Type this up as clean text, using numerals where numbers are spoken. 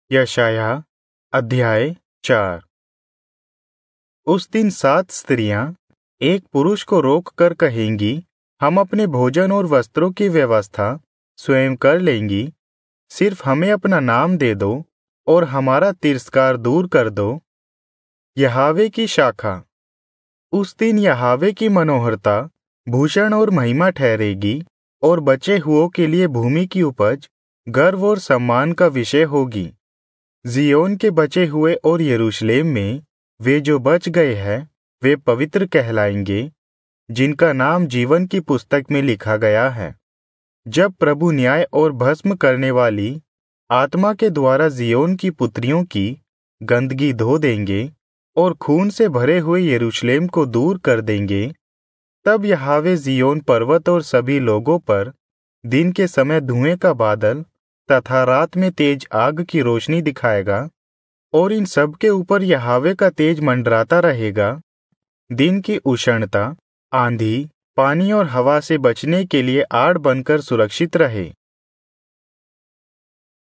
यशायाह अध्याय 4। उस दिन 7 स्त्रियां एक पुरुष को रोककर कहेंगी, हम अपने भोजन और वस्त्रों की व्यवस्था स्वयं कर लेंगी, सिर्फ हमें अपना नाम दे दो और हमारा तिरस्कार दूर कर दो। यहावे की शाखा। उस दिन यहावे की मनोहरता भूषण और महिमा ठहरेगी और बचे हुओं के लिए भूमि की उपज गर्व और सम्मान का विषय होगी। जियोन के बचे हुए और यरूशलेम में वे जो बच गए हैं वे पवित्र कहलाएंगे, जिनका नाम जीवन की पुस्तक में लिखा गया है। जब प्रभु न्याय और भस्म करने वाली आत्मा के द्वारा जियोन की पुत्रियों की गंदगी धो देंगे और खून से भरे हुए यरूशलेम को दूर कर देंगे, तब यहावे जियोन पर्वत और सभी लोगों पर दिन के समय धुएं का बादल तथा रात में तेज आग की रोशनी दिखाएगा, और इन सब के ऊपर यहावे का तेज मंडराता रहेगा। दिन की उष्णता, आंधी, पानी और हवा से बचने के लिए आड़ बनकर सुरक्षित रहे।